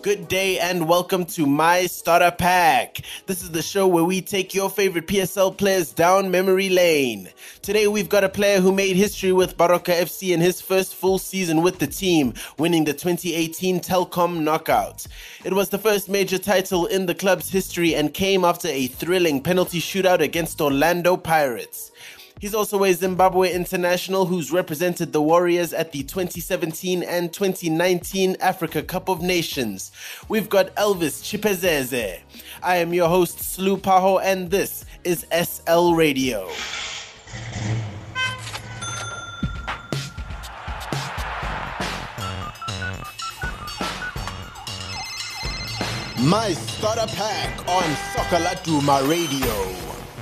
Good day and welcome to My Starter Pack. This is the show where we take your favorite PSL players down memory lane. Today we've got a player who made history with Baroka FC in his first full season with the team, winning the 2018 Telkom Knockout. It was the first major title in the club's history and came after a thrilling penalty shootout against Orlando Pirates. He's also a Zimbabwe international who's represented the Warriors at the 2017 and 2019 Africa Cup of Nations. We've got Elvis Chipezeze. I am your host, Slu Paho, and this is SL Radio. My Starter Pack on Sokalatuma Radio.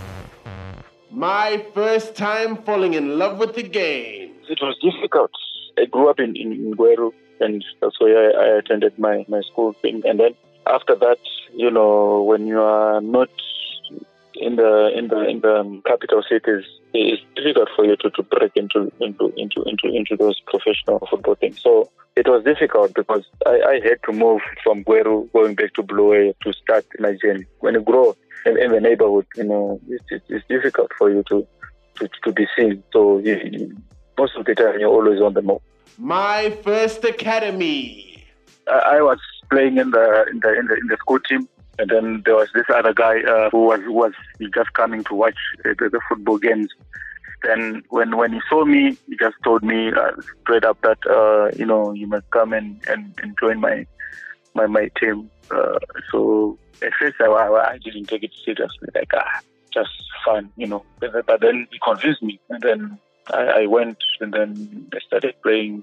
My first time falling in love with the game. It was difficult. I grew up in Gweru, and that's where I attended my school thing. And then after that, when you are not in the capital cities, it's difficult for you to break into those professional football things. So it was difficult because I had to move from Gweru, going back to Bluey to start my journey. When you grow in the neighborhood, it's difficult for you to be seen. So most of the time, you're always on the move. My first academy. I was playing in the school team, and then there was this other guy who was just coming to watch the football games. Then when he saw me, he just told me straight up that you must come and join my team. So at first I didn't take it seriously, just fun, But then he convinced me, and then I went, and then I started playing.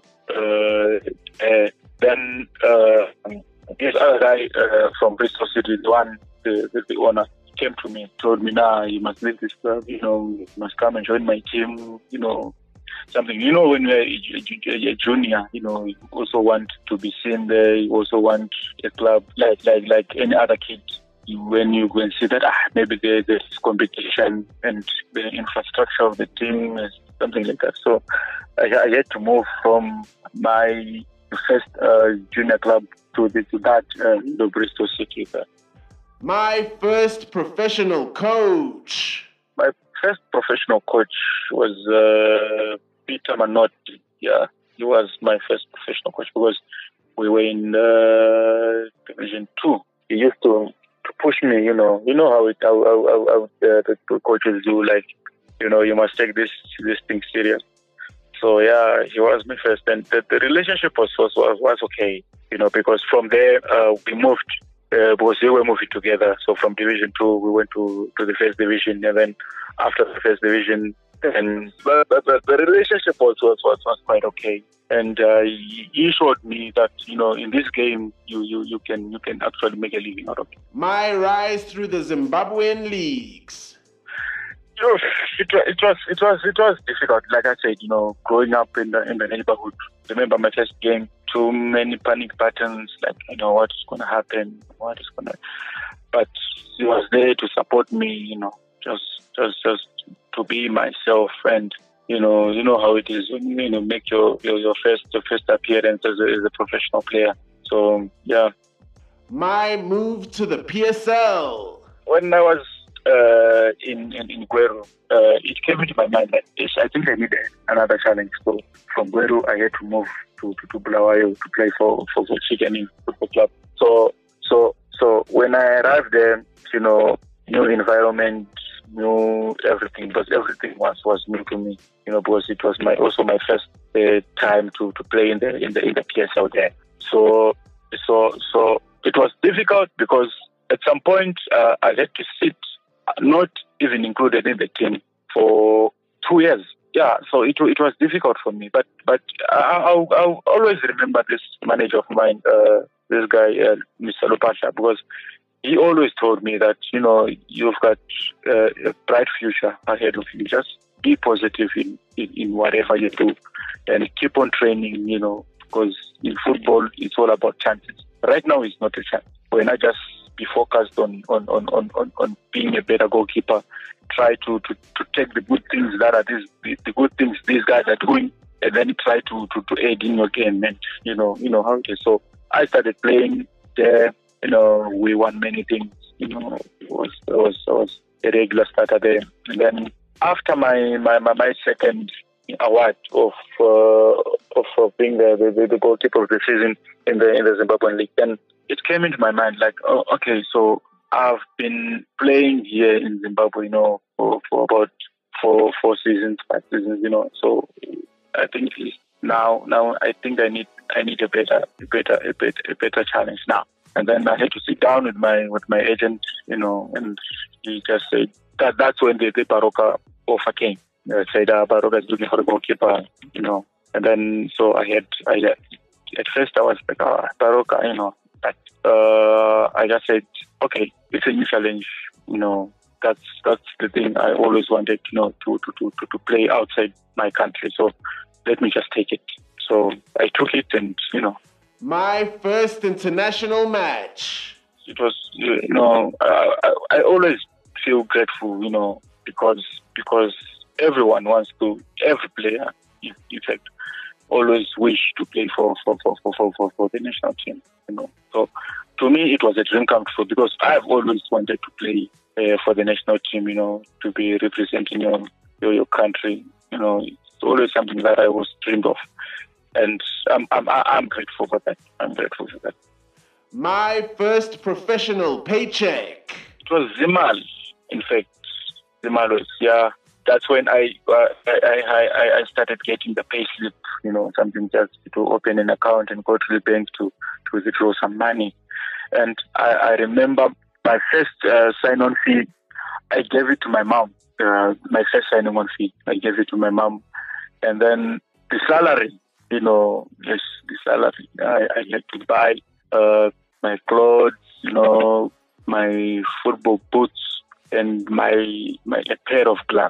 Then this other guy from Bristol City, the owner, came to me, told me, you must leave this club, you must come and join my team, something. When you're a junior, you also want to be seen there. You also want a club like any other kid. When you go and see that maybe there's competition and the infrastructure of the team is something like that. So I had to move from my first junior club to that Bristol City. My first professional coach. My first professional coach was Peter Manotti. Yeah, he was my first professional coach because we were in Division 2. He used to push me, you know how the coaches do, you must take this thing serious. So yeah, he was my first, and the relationship was okay, because from there we moved. Because we were moving together. So from Division 2, we went to the first division, and then after the first division, and the relationship was quite okay. And he showed me that in this game you can actually make a living out of it. My rise through the Zimbabwean leagues. It was difficult. Like I said, growing up in the neighborhood. Remember my first game. Too many panic buttons, what is going to happen, but he was there to support me, just to be myself, and you know how it is when you make your first appearance as a professional player. So yeah. My move to the PSL. When I was in Gweru, it came into my mind that I think I needed another challenge. So from Gweru, I had to move to Bulawayo to play for Chicken Football Club. So when I arrived there, new environment, new everything, because everything was new to me, because it was my first time to play in the PSL there. So it was difficult because at some point I had to sit, not even included in the team, for 2 years. Yeah, so it was difficult for me, but I'll always remember this manager of mine, this guy, Mr. Lupasha, because he always told me that, you've got a bright future ahead of you. Just be positive in whatever you do and keep on training, because in football, it's all about chances. Right now, it's not a chance. We're not just be focused on being a better goalkeeper. Try to take the good things that are the good things these guys are doing, and then try to aid in your game. And you know how it is. So I started playing there. We won many things. I was a regular starter there. And then after my second award of being the goalkeeper of the season in the Zimbabwean league, then it came into my mind like, oh, okay, so I've been playing here in Zimbabwe, for about four seasons, 5 seasons, So I think now I think I need a better challenge now. And then I had to sit down with my agent, and he just said that's when the Baroka offer came. I said Baroka is looking for a goalkeeper, And then so I at first I was like, Baroka, but I just said, okay, it's a new challenge, That's the thing I always wanted, to play outside my country. So let me just take it. So I took it, and My first international match. It was, I always feel grateful, because everyone wants to, every player, in fact, always wish to play for the national team, So to me, it was a dream come true because I've always wanted to play for the national team, to be representing your country. It's always something that I was dreamed of, and I'm grateful for that. I'm grateful for that. My first professional paycheck. It was Zimal. In fact, Zimal was, that's when I started getting the pay slip, something just to open an account and go to the bank to withdraw some money. And I remember my first sign-on fee, I gave it to my mom. My first sign-on fee, I gave it to my mom. And then the salary, the salary, I had to buy my clothes, my football boots, and a pair of gloves.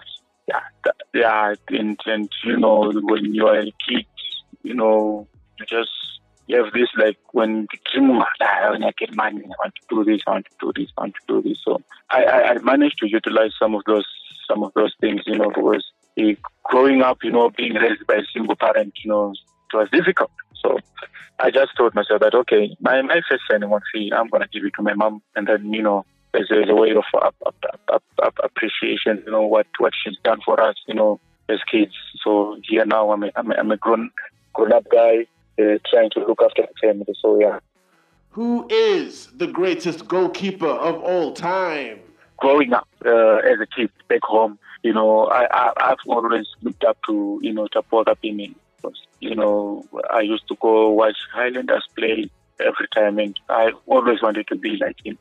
And when you are a kid, you have this like when I get money, I want to do this, I want to do this, I want to do this. So I managed to utilize some of those things, because growing up, being raised by a single parent, it was difficult. So I just told myself that, okay, my first signing fee, I'm going to give it to my mom. And then, as a way of appreciation, what she's done for us, as kids. So here now I'm a grown-up guy trying to look after the family. So, yeah. Who is the greatest goalkeeper of all time? Growing up as a kid back home, I've always looked up to, Tapuaga Pimeni. I used to go watch Highlanders play every time, and I always wanted to be like him,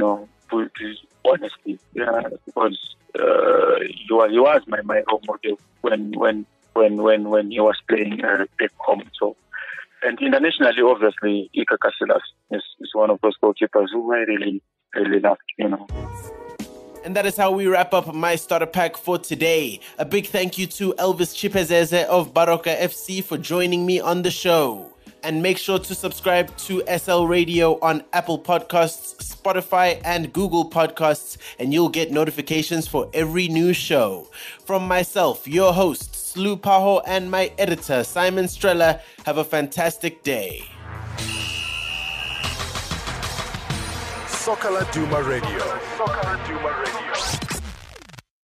honestly, because he was my role model when he was playing back home. So, and internationally, obviously, Ika Casillas is one of those goalkeepers who I really, really loved, And that is how we wrap up my starter pack for today. A big thank you to Elvis Chipezeze of Baroka FC for joining me on the show. And make sure to subscribe to SL Radio on Apple Podcasts, Spotify, and Google Podcasts, and you'll get notifications for every new show. From myself, your host, Slu Paho, and my editor, Simon Strella, have a fantastic day. Soccer Laduma Radio.